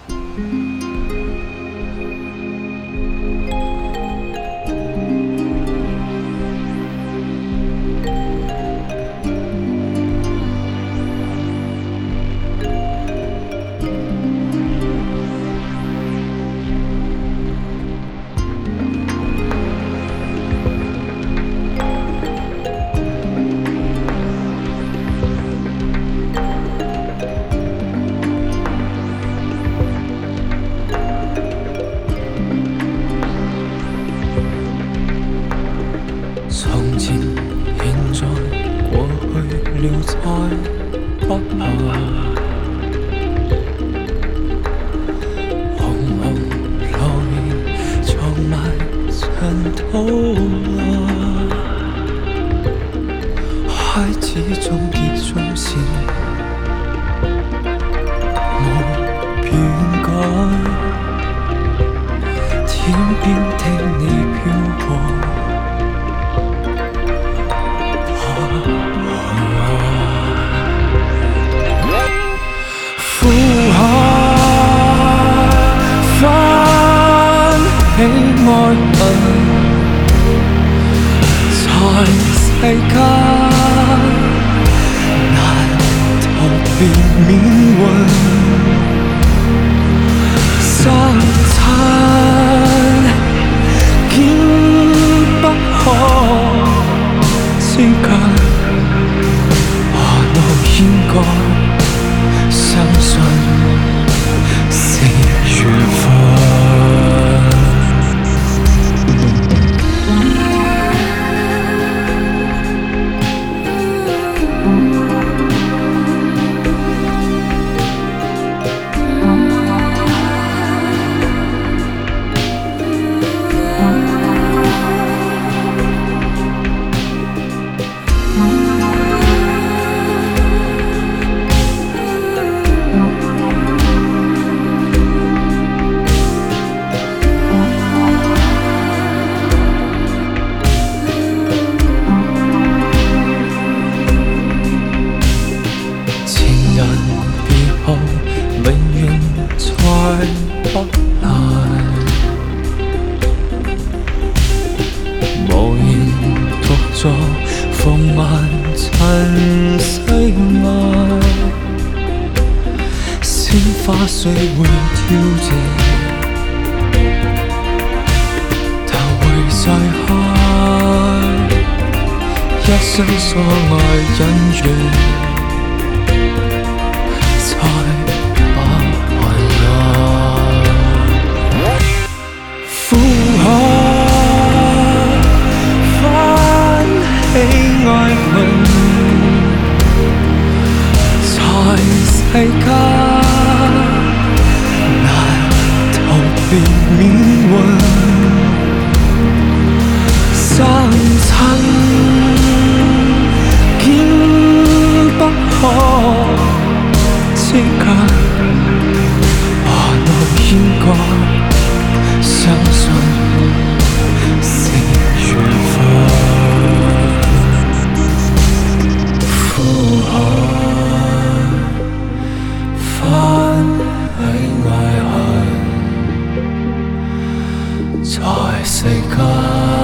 从前、现在、过去了，再不怕。红红落叶藏埋尘土內，孩子終結終是無變改，天邊的你飄過。呼喊翻起愛恨，在世間難逃避命運，相親竟不可之間，何路應該相信是緣分。永遠再不來，無言獨坐放慢塵世外，鮮花雖會凋謝，頭會再開，一生所愛恩怨。呼喊翻起愛恨，在世間難逃避命運，相親竟不可之間，何路應該相信是緣分。呼喊翻起愛恨，在世間